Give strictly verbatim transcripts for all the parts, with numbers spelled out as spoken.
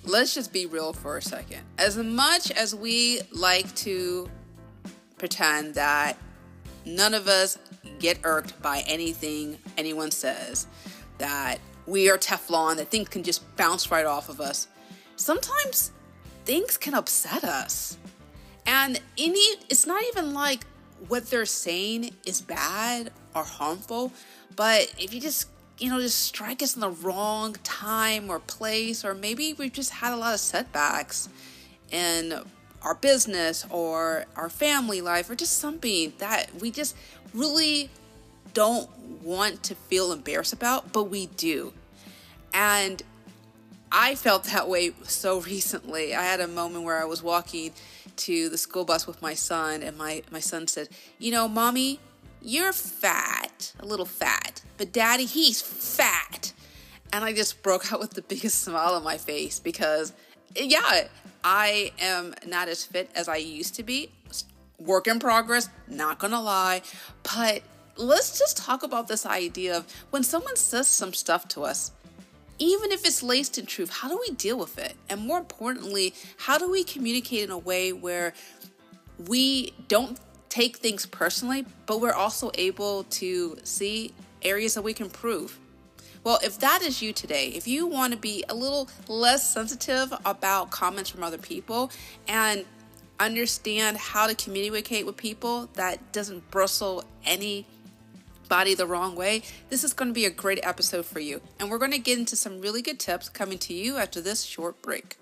let's just be real for a second. As much as we like to pretend that none of us get irked by anything anyone says, that we are Teflon, that things can just bounce right off of us, sometimes things can upset us. And any, it's not even like what they're saying is bad or harmful, but if you just, you know, just strike us in the wrong time or place, or maybe we've just had a lot of setbacks in our business or our family life, or just something that we just really don't want to feel embarrassed about, but we do. And I felt that way so recently. I had a moment where I was walking to the school bus with my son, and my, my son said, you know, Mommy, you're fat, a little fat, but Daddy, he's fat. And I just broke out with the biggest smile on my face because, yeah, I am not as fit as I used to be. Work in progress, not gonna lie. But let's just talk about this idea of when someone says some stuff to us, even if it's laced in truth, how do we deal with it? And more importantly, how do we communicate in a way where we don't take things personally, but we're also able to see areas that we can improve? Well, if that is you today, if you want to be a little less sensitive about comments from other people and understand how to communicate with people that doesn't bristle anybody the wrong way, this is going to be a great episode for you. And we're going to get into some really good tips coming to you after this short break.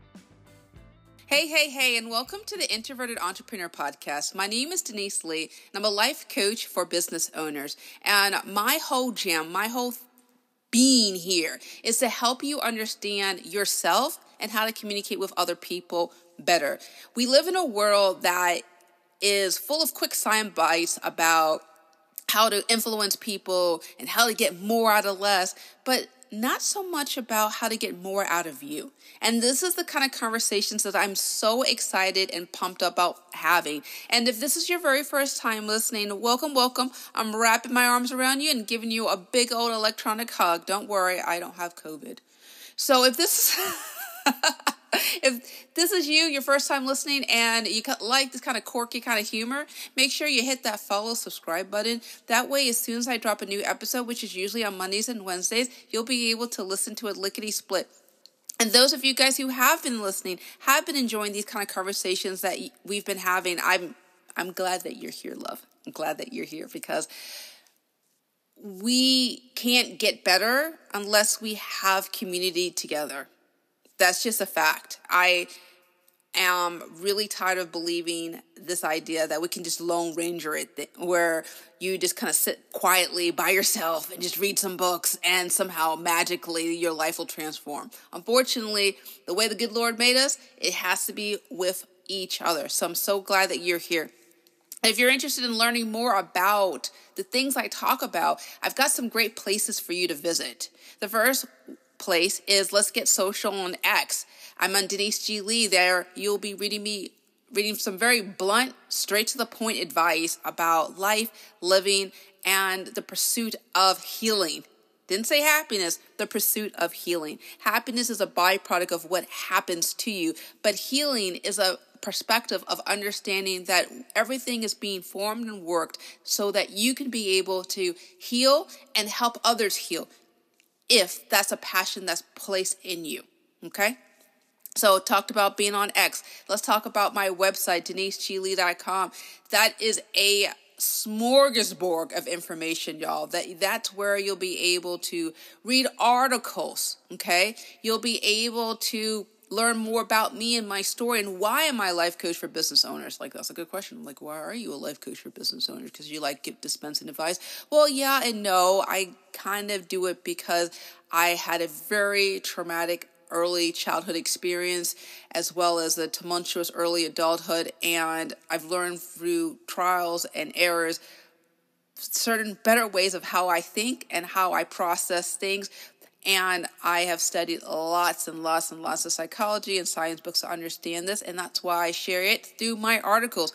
Hey, hey, hey, and welcome to the Introverted Entrepreneur Podcast. My name is Denise Lee, and I'm a life coach for business owners. And my whole jam, my whole being here is to help you understand yourself and how to communicate with other people better. We live in a world that is full of quick sound bites about how to influence people and how to get more out of less, but not so much about how to get more out of you. And this is the kind of conversations that I'm so excited and pumped up about having. And if this is your very first time listening, welcome, welcome. I'm wrapping my arms around you and giving you a big old electronic hug. Don't worry, I don't have COVID. So if this is... If this is you, your first time listening, and you like this kind of quirky kind of humor, make sure you hit that follow, subscribe button. That way, as soon as I drop a new episode, which is usually on Mondays and Wednesdays, you'll be able to listen to it lickety-split. And those of you guys who have been listening, have been enjoying these kind of conversations that we've been having, I'm I'm glad that you're here, love. I'm glad that you're here because we can't get better unless we have community together. That's just a fact. I am really tired of believing this idea that we can just Lone Ranger it, where you just kind of sit quietly by yourself and just read some books and somehow magically your life will transform. Unfortunately, the way the good Lord made us, it has to be with each other. So I'm so glad that you're here. If you're interested in learning more about the things I talk about, I've got some great places for you to visit. The first place is Let's Get Social on X. I'm on Denise G. Lee. There you'll be reading me reading some very blunt, straight to the point advice about life, living, and the pursuit of healing. Didn't say happiness, the pursuit of healing. Happiness is a byproduct of what happens to you, but healing is a perspective of understanding that everything is being formed and worked so that you can be able to heal and help others heal, if that's a passion that's placed in you, okay? So talked about being on X. Let's talk about my website, denise g lee dot com. That is a smorgasbord of information, y'all. That That's where you'll be able to read articles, okay? You'll be able to learn more about me and my story and why am I a life coach for business owners? Like, that's a good question. Like, why are you a life coach for business owners? Because you like give dispensing advice? Well, yeah and no. I kind of do it because I had a very traumatic early childhood experience as well as a tumultuous early adulthood. And I've learned through trials and errors certain better ways of how I think and how I process things. And I have studied lots and lots and lots of psychology and science books to understand this. And that's why I share it through my articles.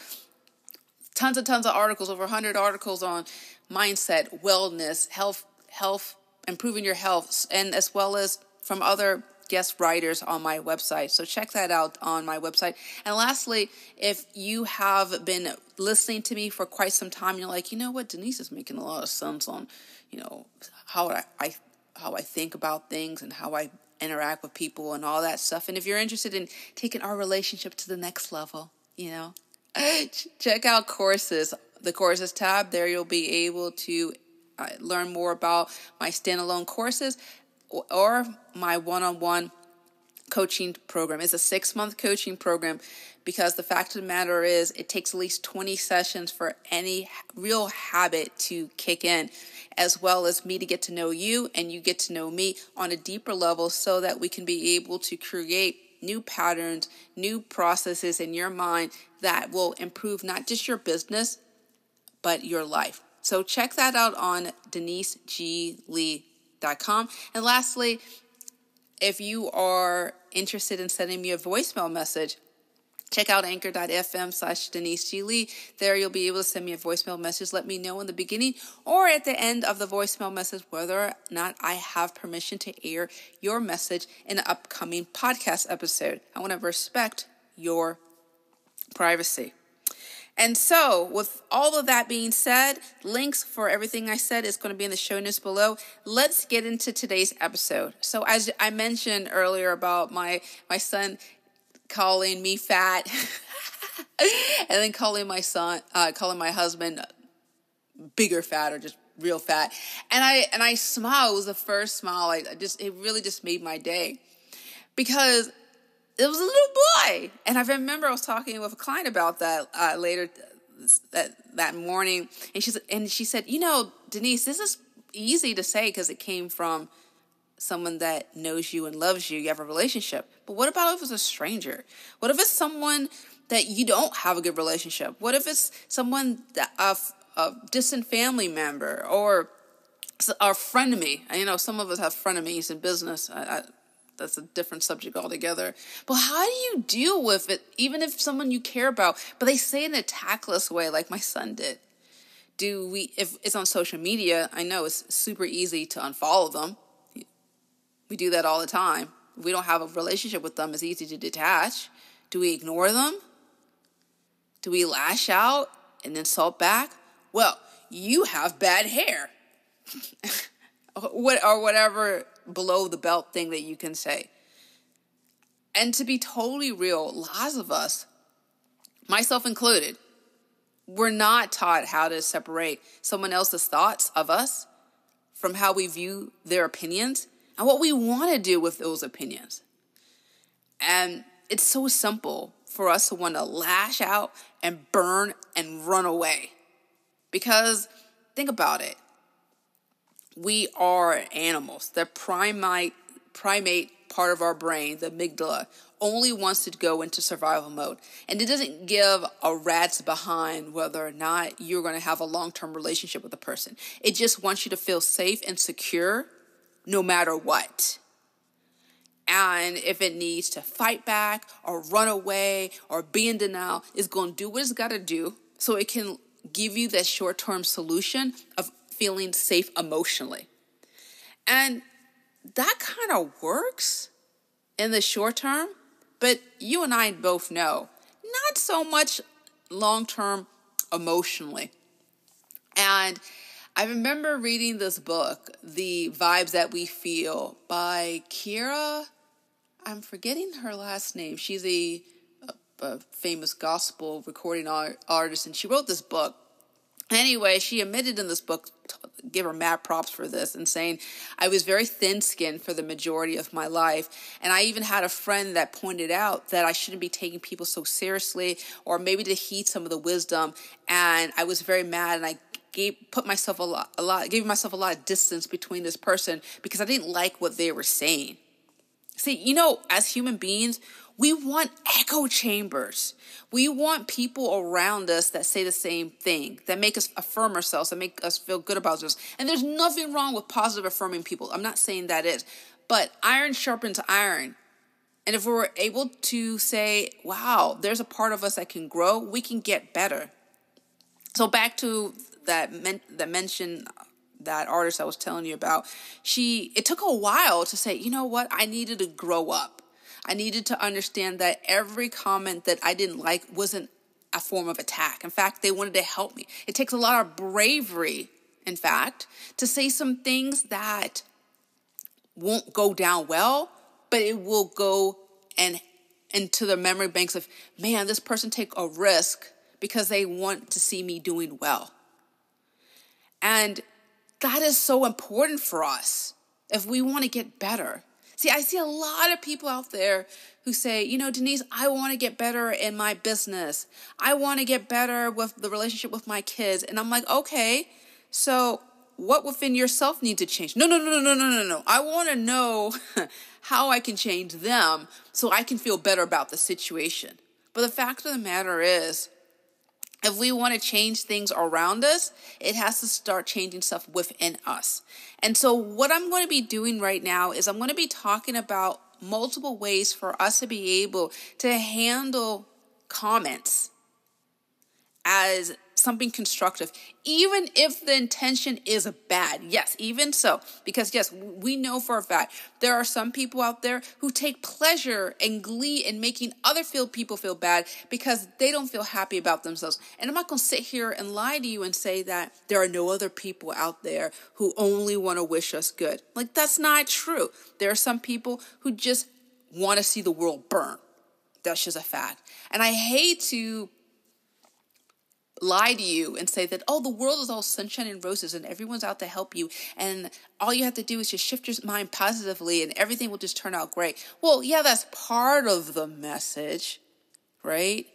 Tons and tons of articles, over one hundred articles on mindset, wellness, health, health, improving your health, and as well as from other guest writers on my website. So check that out on my website. And lastly, if you have been listening to me for quite some time, you're like, you know what, Denise is making a lot of sense on, you know, how I, I how I think about things and how I interact with people and all that stuff. And if you're interested in taking our relationship to the next level, you know, check out courses, the courses tab. There you'll be able to uh, learn more about my standalone courses or, or my one-on-one coaching program. It's a six-month coaching program because the fact of the matter is it takes at least twenty sessions for any real habit to kick in, as well as me to get to know you and you get to know me on a deeper level so that we can be able to create new patterns, new processes in your mind that will improve not just your business, but your life. So check that out on denise g lee dot com. And lastly, if you are interested in sending me a voicemail message, check out anchor.fm slash Denise G. Lee. There you'll be able to send me a voicemail message. Let me know in the beginning or at the end of the voicemail message whether or not I have permission to air your message in an upcoming podcast episode. I want to respect your privacy. And so, with all of that being said, links for everything I said is going to be in the show notes below. Let's get into today's episode. So, as I mentioned earlier about my, my son calling me fat, and then calling my son, uh, calling my husband bigger fat or just real fat, and I and I smiled. It was the first smile. I, I just it really just made my day because it was a little boy. And I remember I was talking with a client about that uh, later that that morning, and she and she said, you know, Denise, this is easy to say because it came from someone that knows you and loves you. You have a relationship. But what about if it's a stranger? What if it's someone that you don't have a good relationship? What if it's someone that a, a distant family member or a friend of me? You know, some of us have frenemies in business. I, I, that's a different subject altogether. But how do you deal with it, even if someone you care about, but they say it in a tactless way like my son did? Do we, if it's on social media, I know it's super easy to unfollow them. We do that all the time. If we don't have a relationship with them, it's easy to detach. Do we ignore them? Do we lash out and insult back? Well, you have bad hair. What or whatever below the belt thing that you can say. And to be totally real, lots of us, myself included, we're not taught how to separate someone else's thoughts of us from how we view their opinions and what we want to do with those opinions. And it's so simple for us to want to lash out and burn and run away. Because think about it. We are animals. The primate, primate part of our brain, the amygdala, only wants to go into survival mode. And it doesn't give a rat's behind whether or not you're going to have a long-term relationship with a person. It just wants you to feel safe and secure no matter what. And if it needs to fight back or run away or be in denial, it's going to do what it's got to do so it can give you that short-term solution of feeling safe emotionally. And that kind of works in the short term, but you and I both know not so much long-term emotionally. And I remember reading this book, The Vibes That We Feel, by Kira, I'm forgetting her last name. She's a, a, a famous gospel recording art, artist, and she wrote this book. Anyway, she admitted in this book, give her mad props for this, and saying, I was very thin-skinned for the majority of my life. And I even had a friend that pointed out that I shouldn't be taking people so seriously, or maybe to heed some of the wisdom. And I was very mad, and I gave put myself a lot, a lot, gave myself a lot of distance between this person because I didn't like what they were saying. See, you know, as human beings, we want echo chambers. We want people around us that say the same thing, that make us affirm ourselves, that make us feel good about ourselves. And there's nothing wrong with positive affirming people. I'm not saying that is. But iron sharpens iron. And if we're able to say, wow, there's a part of us that can grow, we can get better. So back to that men- that mention that artist I was telling you about, she, it took a while to say, you know what, I needed to grow up. I needed to understand that every comment that I didn't like wasn't a form of attack. In fact, they wanted to help me. It takes a lot of bravery, in fact, to say some things that won't go down well, but it will go and into the memory banks of, man, this person take a risk because they want to see me doing well. And that is so important for us if we want to get better. See, I see a lot of people out there who say, you know, Denise, I want to get better in my business. I want to get better with the relationship with my kids. And I'm like, okay, so what within yourself needs to change? No, no, no, no, no, no, no, no. I want to know how I can change them so I can feel better about the situation. But the fact of the matter is, if we want to change things around us, it has to start changing stuff within us. And so what I'm going to be doing right now is I'm going to be talking about multiple ways for us to be able to handle comments as something constructive, even if the intention is bad. Yes, even so, because yes, we know for a fact there are some people out there who take pleasure and glee in making other feel people feel bad because they don't feel happy about themselves. And I'm not going to sit here and lie to you and say that there are no other people out there who only want to wish us good. Like, that's not true. There are some people who just want to see the world burn. That's just a fact. And I hate to lie to you and say that, oh, the world is all sunshine and roses and everyone's out to help you. And all you have to do is just shift your mind positively and everything will just turn out great. Well, yeah, that's part of the message, right?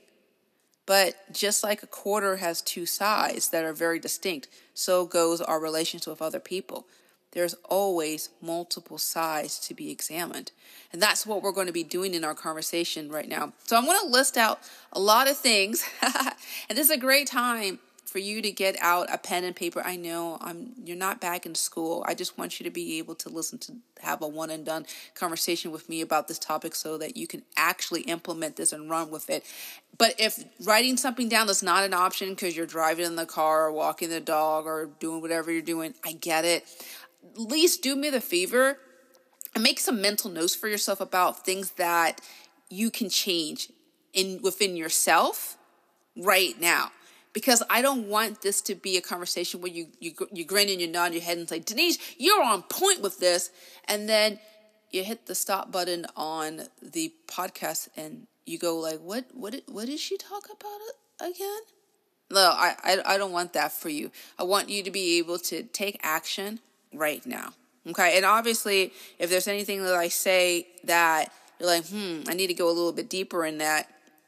But just like a quarter has two sides that are very distinct, so goes our relations with other people. There's always multiple sides to be examined. And that's what we're going to be doing in our conversation right now. So I'm going to list out a lot of things. And this is a great time for you to get out a pen and paper. I know I'm, you're not back in school. I just want you to be able to listen to, have a one and done conversation with me about this topic so that you can actually implement this and run with it. But if writing something down is not an option because you're driving in the car or walking the dog or doing whatever you're doing, I get it. At least do me the favor and make some mental notes for yourself about things that you can change in within yourself right now. Because I don't want this to be a conversation where you, you, you grin and you nod your head and say, Denise, you're on point with this. And then you hit the stop button on the podcast and you go like, what, what, what did she talk about again? No, I, I, I don't want that for you. I want you to be able to take action right now. Okay. And obviously, if there's anything that I say that you're like, hmm, I need to go a little bit deeper in that,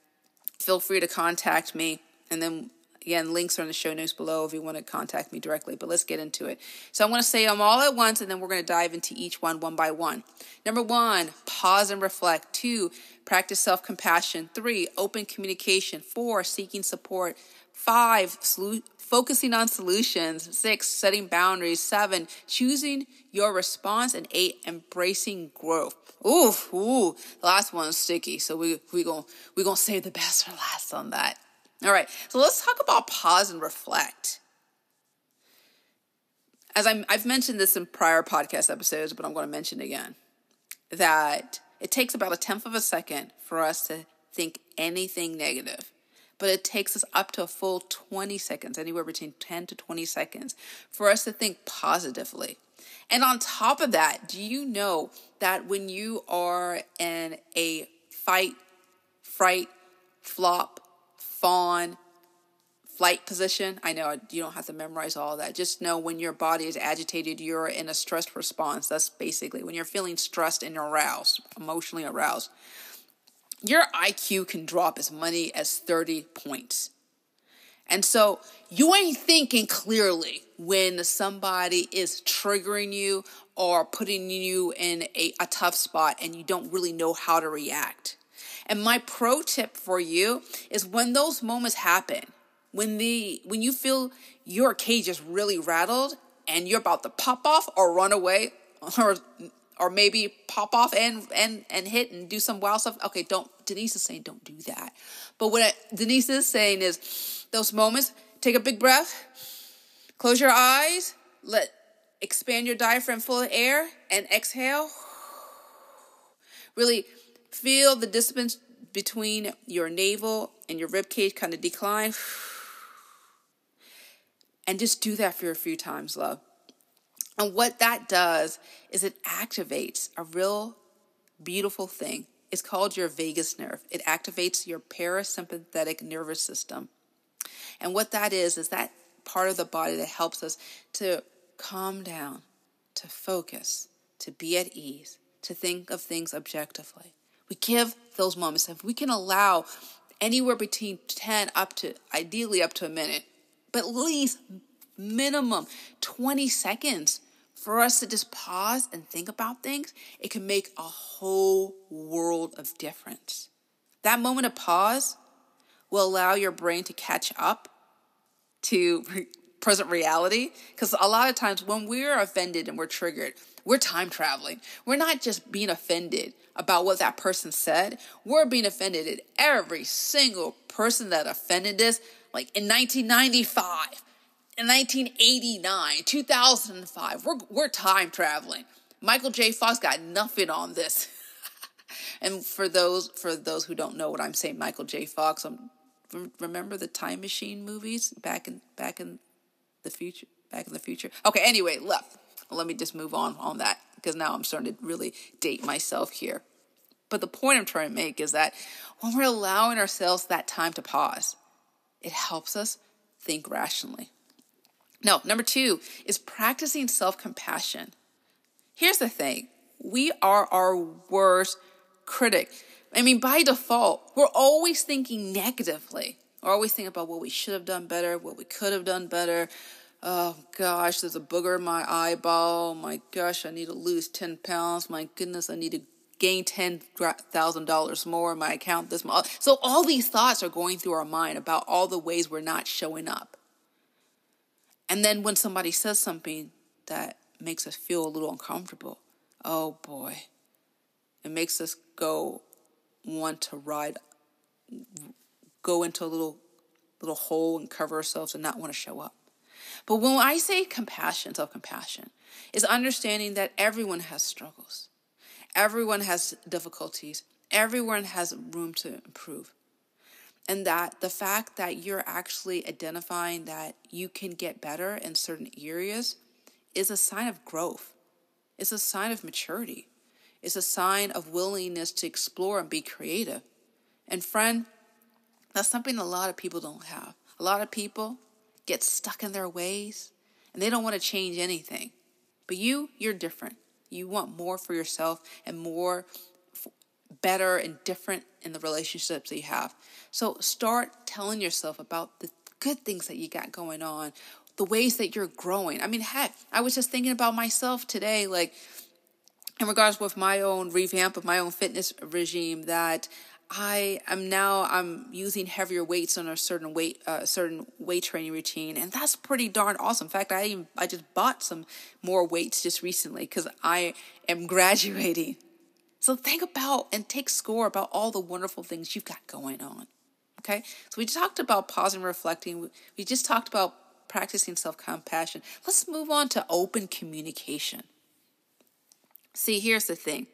feel free to contact me. And then again, links are in the show notes below if you want to contact me directly, but let's get into it. So I want to say them all at once, and then we're going to dive into each one, one by one. Number one, pause and reflect. Two, practice self-compassion. Three, open communication. Four, seeking support. Five, solu- focusing on solutions. Six, setting boundaries. Seven, choosing your response. And eight, embracing growth. Ooh, ooh, the last one's sticky, so we we gonna we gonna save the best for last on that. All right, so let's talk about pause and reflect. As I'm, I've mentioned this in prior podcast episodes, but I'm going to mention it again, that it takes about a tenth of a second for us to think anything negative, but it takes us up to a full twenty seconds, anywhere between ten to twenty seconds, for us to think positively. And on top of that, do you know that when you are in a fight, fright, flop, fawn, flight position, I know you don't have to memorize all of that. Just know when your body is agitated, you're in a stress response. That's basically when you're feeling stressed and aroused, emotionally aroused. Your I Q can drop as many as thirty points. And so you ain't thinking clearly when somebody is triggering you or putting you in a, a tough spot and you don't really know how to react. And my pro tip for you is when those moments happen, when the when you feel your cage is really rattled and you're about to pop off or run away or or maybe pop off and and and hit and do some wild stuff. Okay, don't Denise is saying don't do that. But what I, Denise is saying is those moments, take a big breath, close your eyes, let expand your diaphragm full of air and exhale. Really feel the distance between your navel and your rib cage kind of decline. And just do that for a few times, love. And what that does is it activates a real beautiful thing. It's called your vagus nerve. It activates your parasympathetic nervous system. And what that is, is that part of the body that helps us to calm down, to focus, to be at ease, to think of things objectively. We give those moments. If we can allow anywhere between ten up to, ideally up to a minute, but at least minimum twenty seconds for us to just pause and think about things, it can make a whole world of difference. That moment of pause will allow your brain to catch up to present reality. Because a lot of times when we're offended and we're triggered, we're time traveling. We're not just being offended about what that person said. We're being offended at every single person that offended us, like in nineteen ninety-five, in nineteen eighty-nine, two thousand five. We're, we're time traveling. Michael J. Fox got nothing on this. And for those for those who don't know what I'm saying, Michael J. Fox, um, remember the Time Machine movies back in back in the future? Back in the future. Okay, anyway, left. Let me just move on on that because now I'm starting to really date myself here. But the point I'm trying to make is that when we're allowing ourselves that time to pause, it helps us think rationally. Now, number two is practicing self-compassion. Here's the thing. We are our worst critic. I mean, by default, we're always thinking negatively. We're always thinking about what we should have done better, what we could have done better. Oh, gosh, there's a booger in my eyeball. Oh, my gosh, I need to lose ten pounds. My goodness, I need to gain ten thousand dollars more in my account this month. So all these thoughts are going through our mind about all the ways we're not showing up. And then when somebody says something that makes us feel a little uncomfortable, oh, boy, it makes us go want to ride, go into a little, little hole and cover ourselves and not want to show up. But when I say compassion, self-compassion, is understanding that everyone has struggles. Everyone has difficulties. Everyone has room to improve. And that the fact that you're actually identifying that you can get better in certain areas is a sign of growth. It's a sign of maturity. It's a sign of willingness to explore and be creative. And friend, that's something a lot of people don't have. A lot of people get stuck in their ways and they don't want to change anything. But you, you're different. You want more for yourself and more f- better and different in the relationships that you have. So start telling yourself about the good things that you got going on, the ways that you're growing. I mean, heck, I was just thinking about myself today, like in regards with my own revamp of my own fitness regime, that I am now I'm using heavier weights on a certain weight uh, certain weight training routine, and that's pretty darn awesome. In fact, I even, I just bought some more weights just recently because I am graduating. So think about and take score about all the wonderful things you've got going on. Okay, so we talked about pausing and reflecting. We just talked about practicing self-compassion. Let's move on to open communication. See, here's the thing.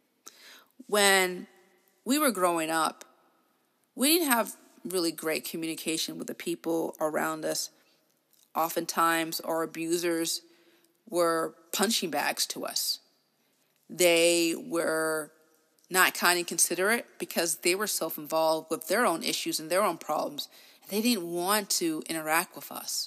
When we were growing up, we didn't have really great communication with the people around us. Oftentimes, our abusers were punching bags to us. They were not kind and considerate because they were self-involved with their own issues and their own problems. They didn't want to interact with us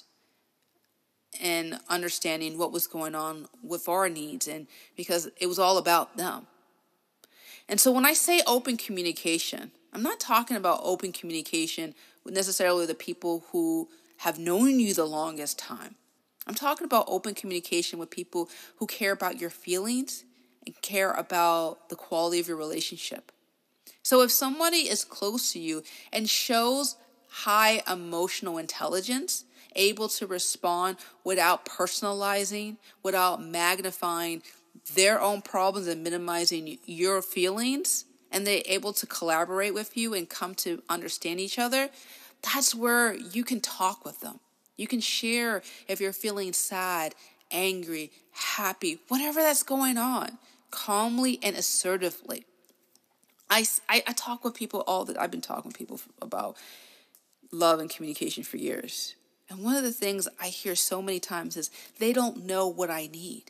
and understanding what was going on with our needs, and because it was all about them. And so when I say open communication, I'm not talking about open communication with necessarily the people who have known you the longest time. I'm talking about open communication with people who care about your feelings and care about the quality of your relationship. So if somebody is close to you and shows high emotional intelligence, able to respond without personalizing, without magnifying their own problems and minimizing your feelings, and they're able to collaborate with you and come to understand each other, that's where you can talk with them. You can share if you're feeling sad angry, happy, whatever that's going on, calmly and assertively. I, I, I talk with people all that I've been talking to people about love and communication for years. And one of the things I hear so many times is they don't know what I need.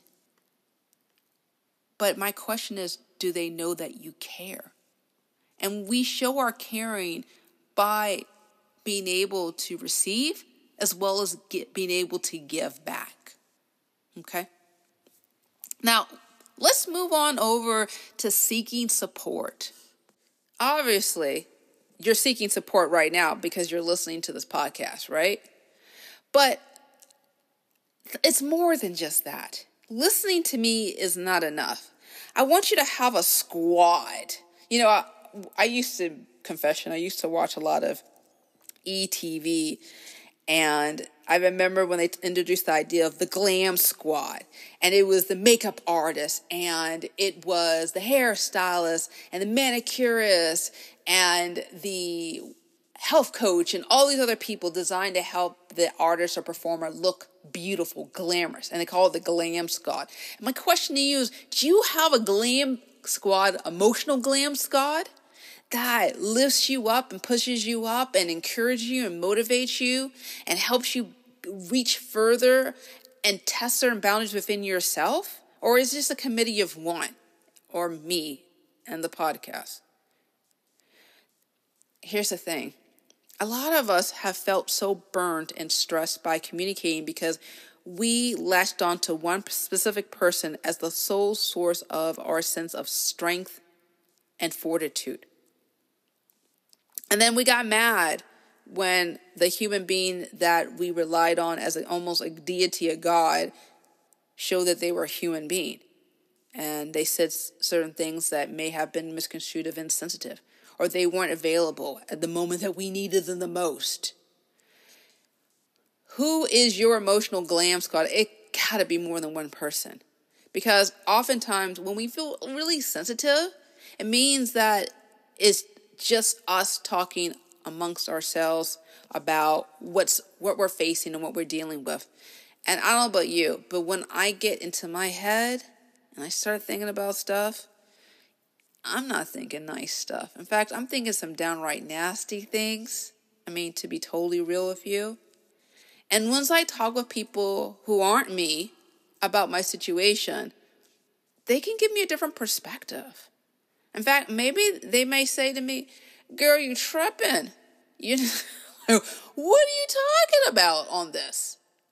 But my question is, do they know that you care? And we show our caring by being able to receive as well as get, being able to give back. Okay? Now, let's move on over to seeking support. Obviously, you're seeking support right now because you're listening to this podcast, right? But it's more than just that. Listening to me is not enough. I want you to have a squad. You know, I, I used to, confession, I used to watch a lot of E T V, and I remember when they introduced the idea of the glam squad, and it was the makeup artist, and it was the hairstylist, and the manicurist, and the health coach, and all these other people designed to help the artist or performer look beautiful, glamorous, and they call it the glam squad. And my question to you is, do you have a glam squad, emotional glam squad, that lifts you up and pushes you up and encourages you and motivates you and helps you reach further and test certain boundaries within yourself? Or is this a committee of one, or me and the podcast? Here's the thing. A lot of us have felt so burned and stressed by communicating because we latched onto one specific person as the sole source of our sense of strength and fortitude. And then we got mad when the human being that we relied on as a, almost a deity, a god, showed that they were a human being. And they said certain things that may have been misconstrued as insensitive, or they weren't available at the moment that we needed them the most. Who is your emotional glam squad? It gotta be more than one person. Because oftentimes when we feel really sensitive, it means that it's just us talking amongst ourselves about what's what we're facing and what we're dealing with. And I don't know about you, but when I get into my head and I start thinking about stuff, I'm not thinking nice stuff. In fact, I'm thinking some downright nasty things. I mean, to be totally real with you. And once I talk with people who aren't me about my situation, they can give me a different perspective. In fact, maybe they may say to me, "Girl, you tripping. You, what are you talking about on this?"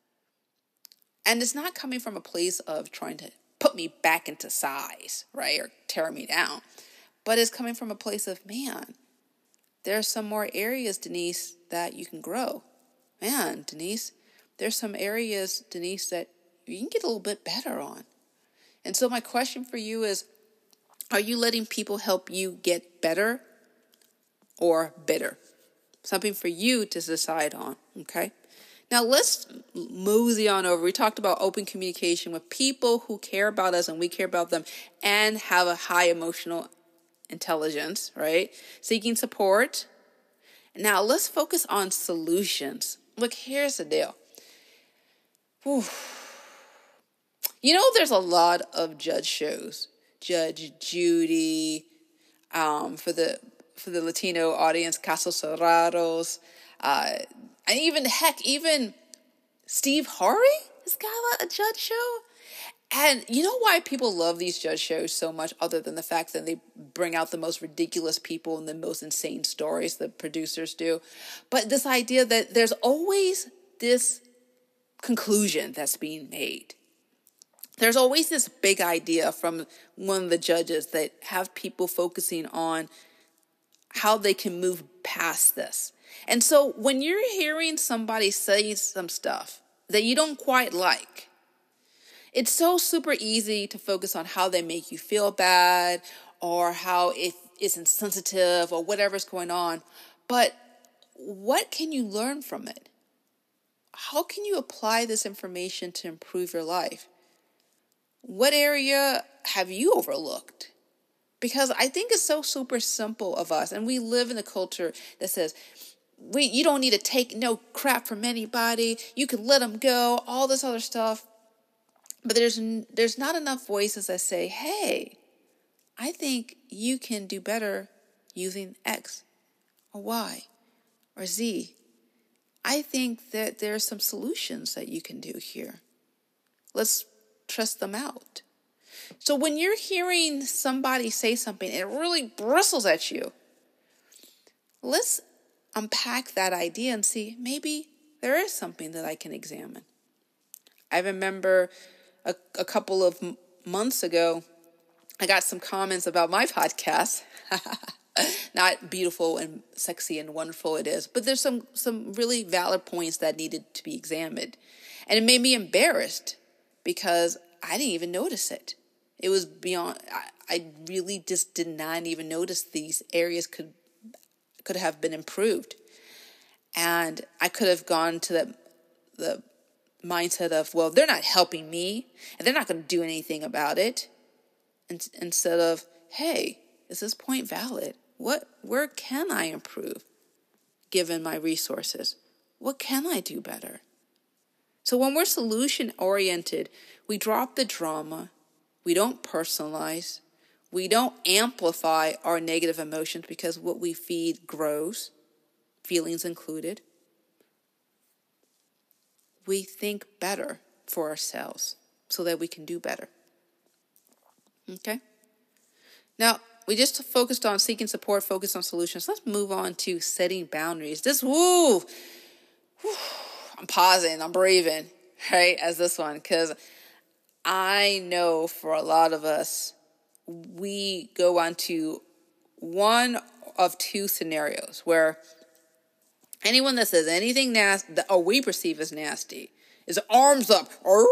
And it's not coming from a place of trying to put me back into size, right? Or tear me down. But it's coming from a place of, man, there are some more areas, Denise, that you can grow. Man, Denise, there's some areas, Denise, that you can get a little bit better on. And so my question for you is, are you letting people help you get better or bitter? Something for you to decide on, okay? Now let's mosey on over. We talked about open communication with people who care about us and we care about them and have a high emotional intelligence, right? Seeking support. Now let's focus on solutions. Look, here's the deal. Whew. You know, there's a lot of judge shows. Judge Judy, um, for the for the Latino audience, Casos Cerrados, uh, and even, heck, even Steve Harvey has got a judge show. And you know why people love these judge shows so much, other than the fact that they bring out the most ridiculous people and the most insane stories the producers do? But this idea that there's always this conclusion that's being made. There's always this big idea from one of the judges that have people focusing on how they can move past this. And so when you're hearing somebody say some stuff that you don't quite like, it's so super easy to focus on how they make you feel bad or how it is insensitive or whatever's going on. But what can you learn from it? How can you apply this information to improve your life? What area have you overlooked? Because I think it's so super simple of us. And we live in a culture that says, we, you don't need to take no crap from anybody. You can let them go, all this other stuff. But there's there's not enough voices that say, hey, I think you can do better using X or Y or Z. I think that there are some solutions that you can do here. Let's trust them out. So when you're hearing somebody say something, it really bristles at you. Let's unpack that idea and see maybe there is something that I can examine. I remember a, a couple of m- months ago, I got some comments about my podcast. Not beautiful and sexy and wonderful it is, but there's some, some really valid points that needed to be examined. And it made me embarrassed because I didn't even notice it. It was beyond, I, I really just did not even notice these areas could could have been improved. And I could have gone to the, the mindset of, well, they're not helping me and they're not going to do anything about it. And, instead of, hey, is this point valid? What, where can I improve given my resources? What can I do better? So when we're solution oriented, we drop the drama. We don't personalize. We don't amplify our negative emotions because what we feed grows, feelings included. We think better for ourselves so that we can do better. Okay? Now, we just focused on seeking support, focused on solutions. Let's move on to setting boundaries. This, woo, woo I'm pausing, I'm breathing, right, as this one, because I know for a lot of us, we go on to one of two scenarios where anyone that says anything nasty, or we perceive as nasty, is arms up,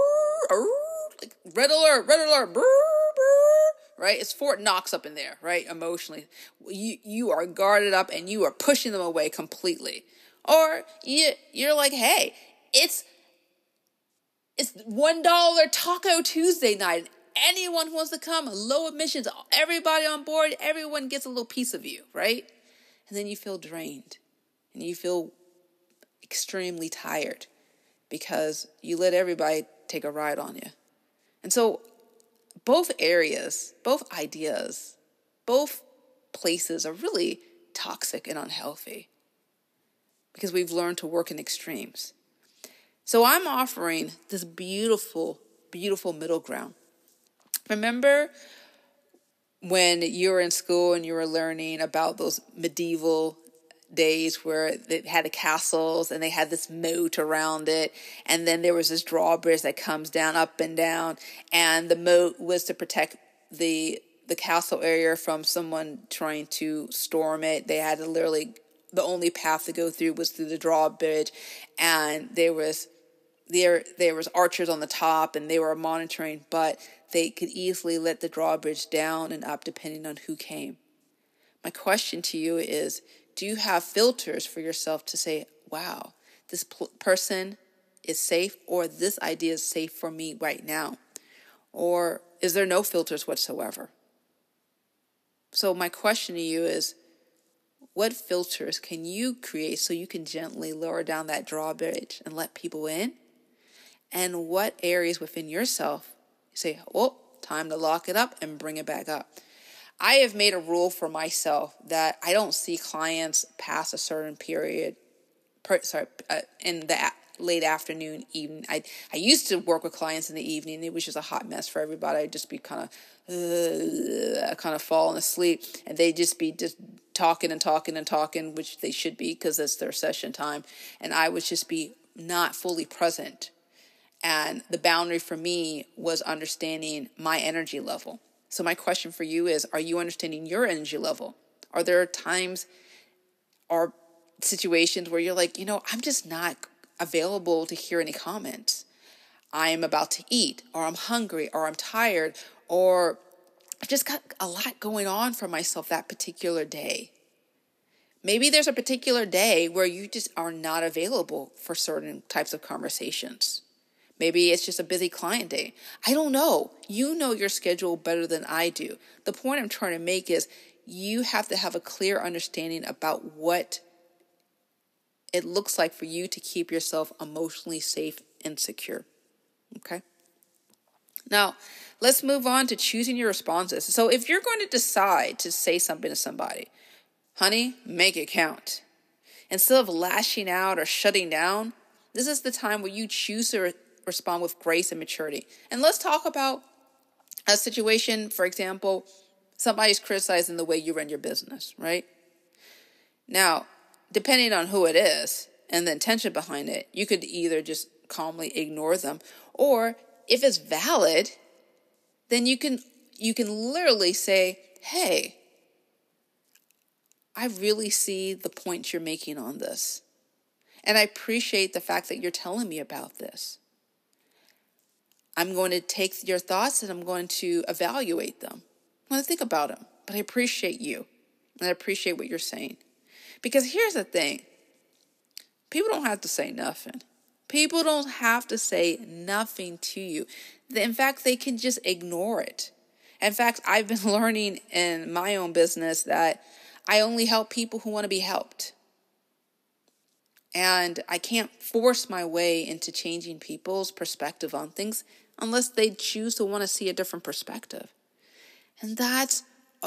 like red alert, red alert, right? It's Fort Knox up in there, right? Emotionally, you you are guarded up and you are pushing them away completely, or you you're like, hey, it's it's one dollar Taco Tuesday night. Anyone who wants to come, low admissions, everybody on board, everyone gets a little piece of you, right? And then you feel drained and you feel extremely tired because you let everybody take a ride on you. And so both areas, both ideas, both places are really toxic and unhealthy because we've learned to work in extremes. So I'm offering this beautiful, beautiful middle ground. Remember when you were in school and you were learning about those medieval days where they had the castles and they had this moat around it, and then there was this drawbridge that comes down, up and down, and the moat was to protect the the castle area from someone trying to storm it. They had to literally, the only path to go through was through the drawbridge, and there was there there was archers on the top and they were monitoring, but they could easily let the drawbridge down and up depending on who came. My question to you is, do you have filters for yourself to say, wow, this pl- person is safe, or this idea is safe for me right now? Or is there no filters whatsoever? So my question to you is, what filters can you create so you can gently lower down that drawbridge and let people in? And what areas within yourself you say, oh, time to lock it up and bring it back up? I have made a rule for myself that I don't see clients past a certain period, per, sorry, uh, in the a- late afternoon, evening. I I used to work with clients in the evening. It was just a hot mess for everybody. I'd just be kind of, uh, kind of falling asleep, and they'd just be just talking and talking and talking, which they should be because it's their session time. And I would just be not fully present. And the boundary for me was understanding my energy level. So my question for you is, are you understanding your energy level? Are there times or situations where you're like, you know, I'm just not available to hear any comments. I'm about to eat, or I'm hungry, or I'm tired, or I've just got a lot going on for myself that particular day. Maybe there's a particular day where you just are not available for certain types of conversations. Maybe it's just a busy client day. I don't know. You know your schedule better than I do. The point I'm trying to make is you have to have a clear understanding about what it looks like for you to keep yourself emotionally safe and secure. Okay? Now, let's move on to choosing your responses. So if you're going to decide to say something to somebody, honey, make it count. Instead of lashing out or shutting down, this is the time where you choose to re- respond with grace and maturity. And let's talk about a situation, for example, somebody's criticizing the way you run your business, right? Now, depending on who it is and the intention behind it, you could either just calmly ignore them, or if it's valid, then you can you can literally say, hey, I really see the point you're making on this. And I appreciate the fact that you're telling me about this. I'm going to take your thoughts and I'm going to evaluate them. I'm going to think about them. But I appreciate you. And I appreciate what you're saying. Because here's the thing. People don't have to say nothing. People don't have to say nothing to you. In fact, they can just ignore it. In fact, I've been learning in my own business that I only help people who want to be helped. And I can't force my way into changing people's perspective on things unless they choose to want to see a different perspective. And that's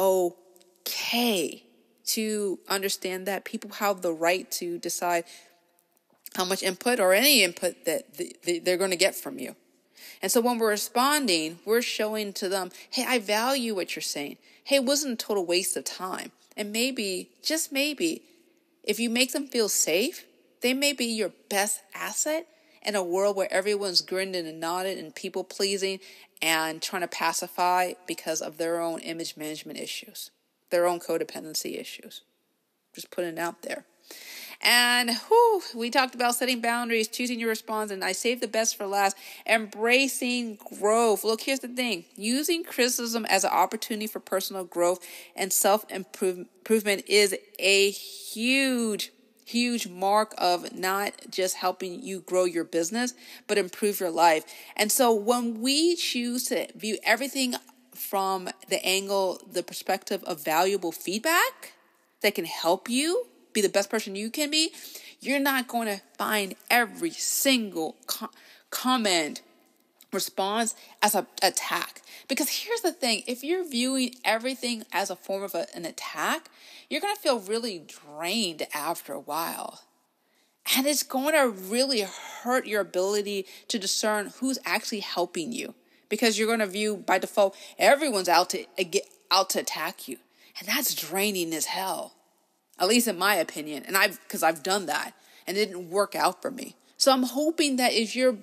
okay to understand that people have the right to decide how much input or any input that they're going to get from you. And so when we're responding, we're showing to them, hey, I value what you're saying. Hey, it wasn't a total waste of time. And maybe, just maybe, if you make them feel safe, they may be your best asset in a world where everyone's grinning and nodding and people pleasing and trying to pacify because of their own image management issues, their own codependency issues. Just putting it out there. And whew, we talked about setting boundaries, choosing your response, and I saved the best for last, embracing growth. Look, here's the thing. Using criticism as an opportunity for personal growth and self-improvement is a huge, huge mark of not just helping you grow your business, but improve your life. And so when we choose to view everything from the angle, the perspective of valuable feedback that can help you be the best person you can be, you're not going to find every single co- comment, response as an attack. Because here's the thing, if you're viewing everything as a form of a, an attack, you're going to feel really drained after a while. And it's going to really hurt your ability to discern who's actually helping you. Because you're going to view, by default, everyone's out to out to attack you. And that's draining as hell. At least in my opinion. And I've, because I've done that. And it didn't work out for me. So I'm hoping that if you're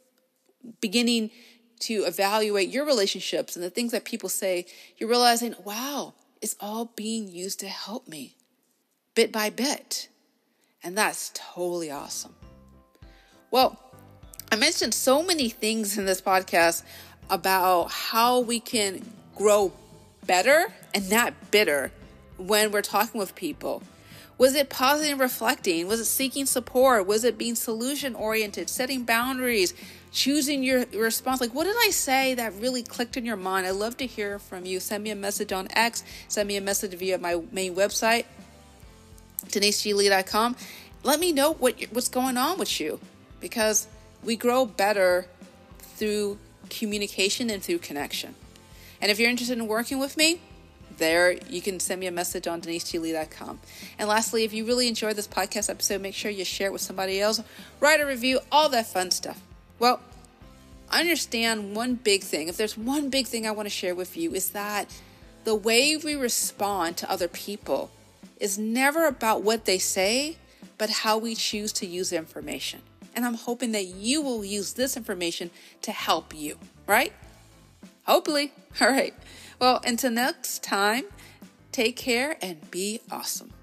beginning to evaluate your relationships and the things that people say, you're realizing, wow, it's all being used to help me. Bit by bit. And that's totally awesome. Well, I mentioned so many things in this podcast about how we can grow better and not bitter when we're talking with people. Was it positive reflecting? Was it seeking support? Was it being solution oriented, setting boundaries, choosing your response? Like, what did I say that really clicked in your mind? I'd love to hear from you. Send me a message on X. Send me a message via my main website, denise g lee dot com. Let me know what what's going on with you, because we grow better through communication and through connection. And if you're interested in working with me, there you can send me a message on denise g lee dot com. And lastly, if you really enjoyed this podcast episode, make sure you share it with somebody else, write a review, all that fun stuff. Well, I understand one big thing. If there's one big thing I want to share with you, is that the way we respond to other people is never about what they say, but how we choose to use the information. And I'm hoping that you will use this information to help you, right? Hopefully. All right. Well, until next time, take care and be awesome.